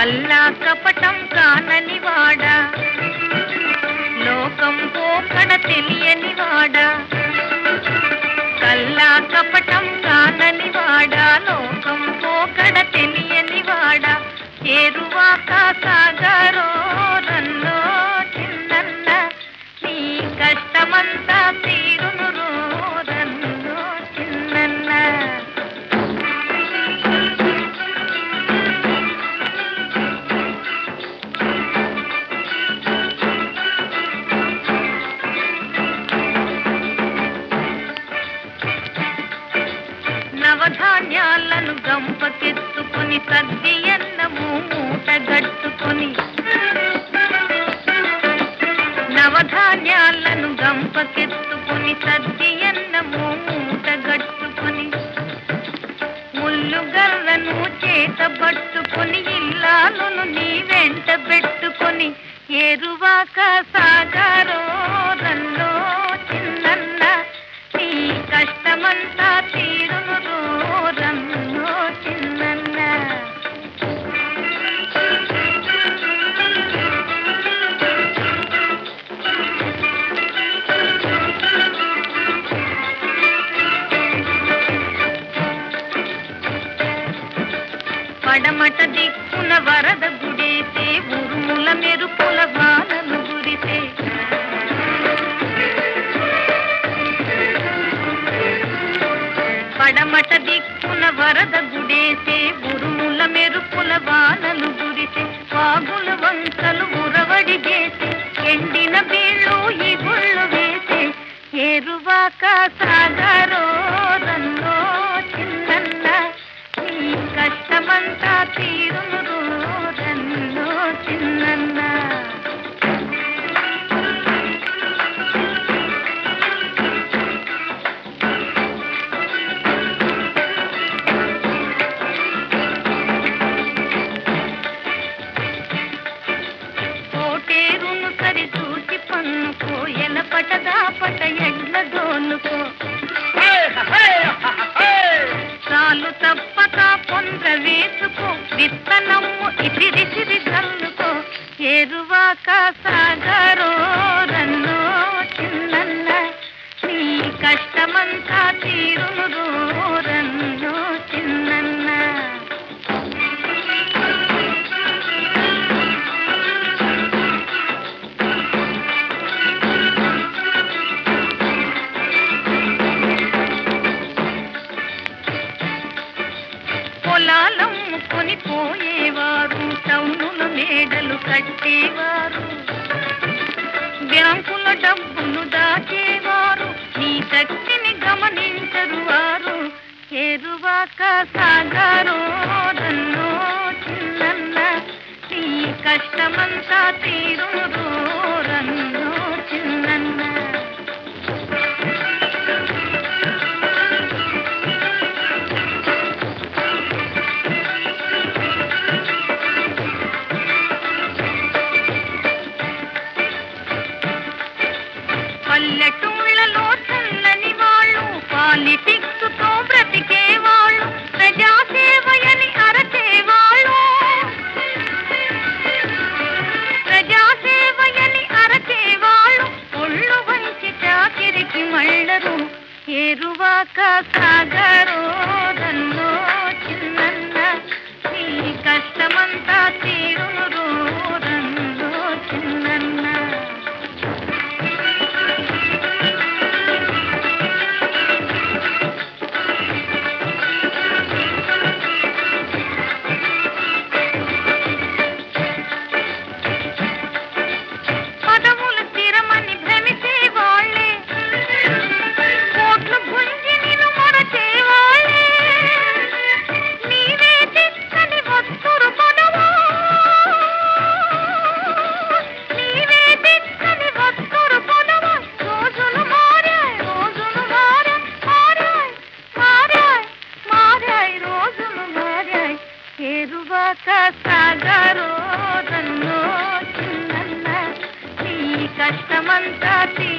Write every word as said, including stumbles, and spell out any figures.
కల్లా కపటం కానని వాడా, లోకం పోకడ తెలియని వాడా. కల్లా కపటం కానని వాడా, లోకం పోకడ తెలియని వాడా. చేరువాక సాగరో రన్నో చిన్నన్న, నీ కష్టమంతా తీరును రన్నో చిన్నన్న. నవధాన్యాలను గంపకెత్తుకొని సద్ది అన్నము మూటగట్టుకొని, నవధాన్యాలను గంపకెత్తుకొని సద్ది అన్నము మూటగట్టుకొని, ముల్లుగర్రను చేతబట్టుకొని ఇల్లాలను నీ వెంట పెట్టుకొని, ఏరువాక సాగరో రన్నో చిన్నన్న, నీ కష్టమంతా తీరును రన్నో చిన్నన్న. పడమట దిక్కున వరద గుడేసే, ఉరుముల మెరుపుల వానలు గురిసే. పడమట దిక్కున వరద గుడేసే, ఉరుముల మెరుపుల వానలు గురిసే. వాగుల వంకలు ఉరవడి చేసే, ఎండిన బీళ్ళు ఈ గుళ్ళు వేసే. ఏరువాక సాగరో రన్నో చిన్నన్న, నీ కష్టమంతా తీరును రన్నో చిన్నన్న. కోటేరును సరి చూసి పన్నుకో, ఎలపటదా పట ఎడ్ల దోనుకో. చాలు తప్పక పొంద్ర వేసుకో, విత్తనమ్ము ఇసిరిసిరి చల్లుకో. ఏరువాక సాగరో రన్నో చిన్నన్న, నీ కష్టమంతా తీరును రన్నో చిన్నన్న. పొలాలమ్ముకొని పోయేవారు, టౌనుల మేడలు కట్టేవారు, బ్యాంకుల డబ్బులు దాచేవారు, నీ శక్తిని గమనించరు వారు. ఏరువాక సాగరో రన్నో చిన్నన్న, నీ కష్టమంతా తీరును రన్నో చిన్నన్న. పల్లెటూళ్ళలో చల్లని వాళ్ళు, పాలిటిక్స్ తో బ్రతికేవాళ్ళు, ప్రజాసేవయని అరచేవాళ్ళు, ప్రజాసేవయని అరచేవాళ్ళు. ఒళ్ళు వంచి చాకిరికి మళ్ళరు. ఏరువాక సాగరో రన్నో చిన్నన్న, నీ కష్టమంతా తీరును రన్నో చిన్నన్న. పదవులు స్థిరమని భ్రమిసే వాళ్ళే, కోట్లు గుంజి నిన్ను మరచేవాళ్ళే. నీవే చిక్కని వస్తురు పదవు, నీవే చిక్కని వస్తురు పదవు. రోజులు మారాయి, రోజులు మారాయి, మారాయి మారాయి మారాయి రోజులు మారాయి. ఏరువాక సాగరో రన్నో చిన్నన్న, నీ కష్టమంతా